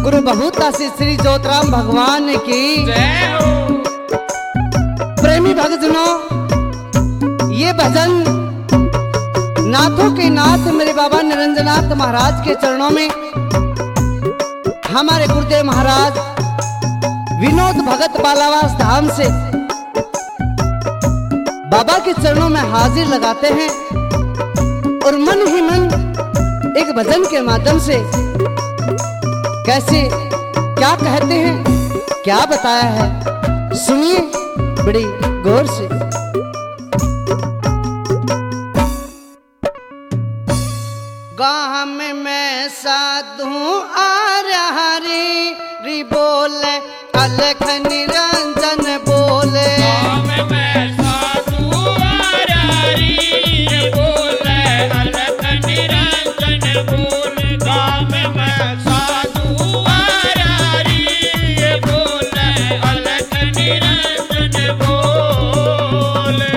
गुरु भभूतासी श्री ज्योतिराम भगवान की जय हो। प्रेमी भक्तजनों, ये भजन नाथों के नाथ मेरे बाबा निरंजनाथ महाराज के चरणों में हमारे गुरुदेव महाराज विनोद भगत बालावास धाम से बाबा के चरणों में हाजिर लगाते हैं और मन ही मन एक भजन के माध्यम से कैसे क्या कहते हैं, क्या बताया है, सुनिए बड़ी गौर से। गाम में साधु आ रहा री बोले अलख निरंजन बोले। गाम में साधु आ रहा री बोले अलख निरंजन बोले। गाम में साधु आ रहा री बोले अलख निरंजन बोले।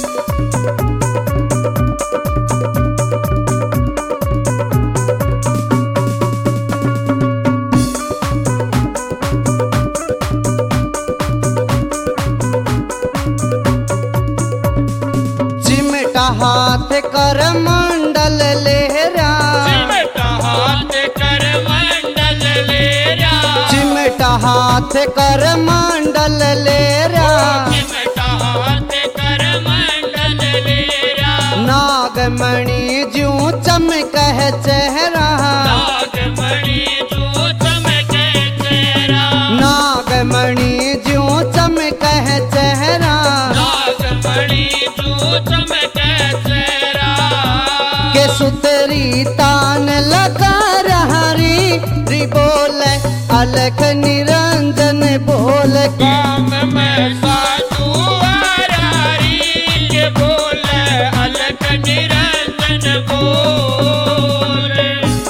हाथ कर मंडल लेहरा, चिमटा हाथ कर मंडल लेरा। चिमटा हाथ कर मंडल लेरा। चिमटा हाथ कर मंडल लेरा। नागमणि ज्यों चमकह चेहरा। नागमणि जो चमके चेहरा। नागमणि ज्यों चमकह चेहरा। नागमणि जो चमके चेहरा। के सुतरी तान लगा री बोले अलख निरंजन बोले। गाम में साधु आ रहा री बोले अलख निरंजन बोले।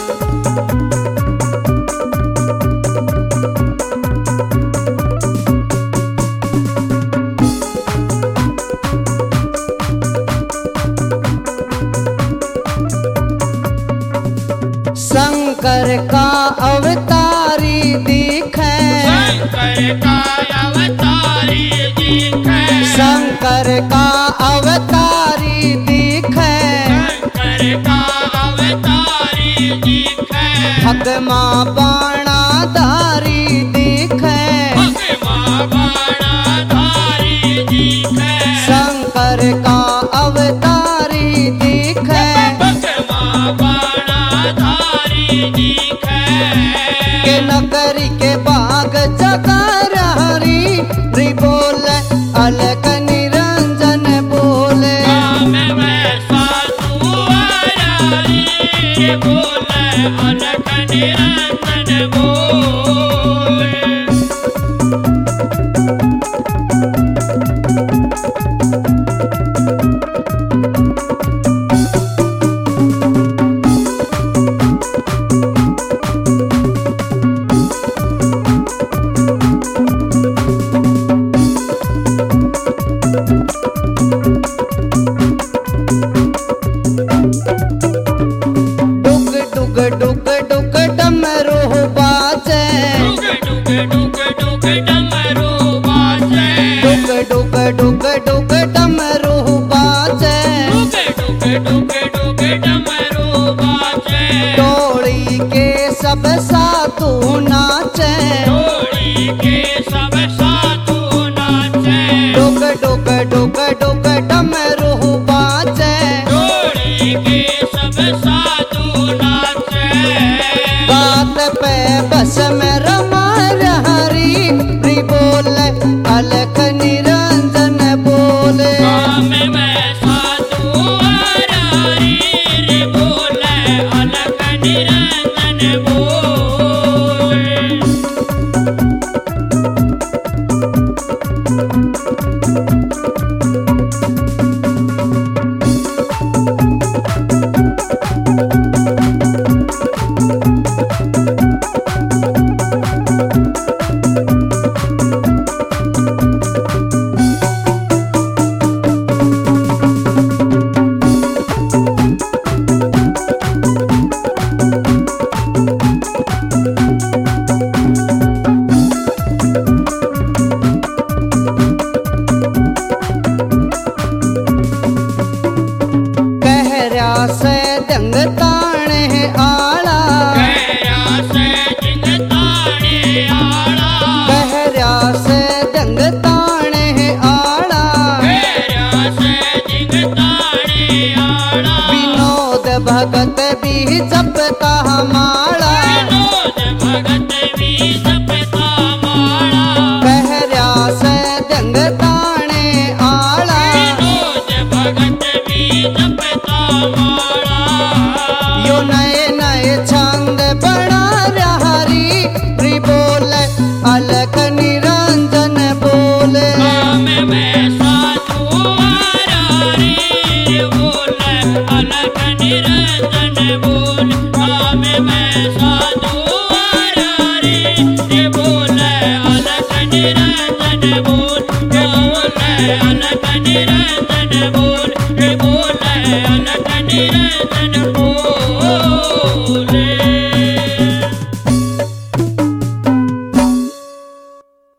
शंकर का अवतारी दिखे। शंकर का अवतारी दिखे। शंकर का अवतारी दिखे। शंकर का अवतारी दिखे। भगमा बाणाधारी दिखे। भगवा बाणाधारी दिखे। शंकर का अवतारी दिखे। भगवा बाणाधारी दिखे। के नगरी के बाग जगा री बोले अलख निरंजन बोले। गाम में साधु आ रहा री बोले अलख निरंजन बोले। डुग डुग डुग डुग डमरू बाजे। डुग डुग डुग डमरू बाजे। डुग डुग डुग डुग डमरू बाजे। डुग डुग डुग डमरू बाजे। टोली के सब साधु नाचे। टोली के सब साधु नाचे। डुग डुग डुग डुग डमरू बाजे। टोली के सब साधु नाचे। बात पे बस में रमा री बोले अलख निरंजन बोले। गाम में साधु आ रहा री बोले अलख निरंजन बोले। अलख निरंजन बोल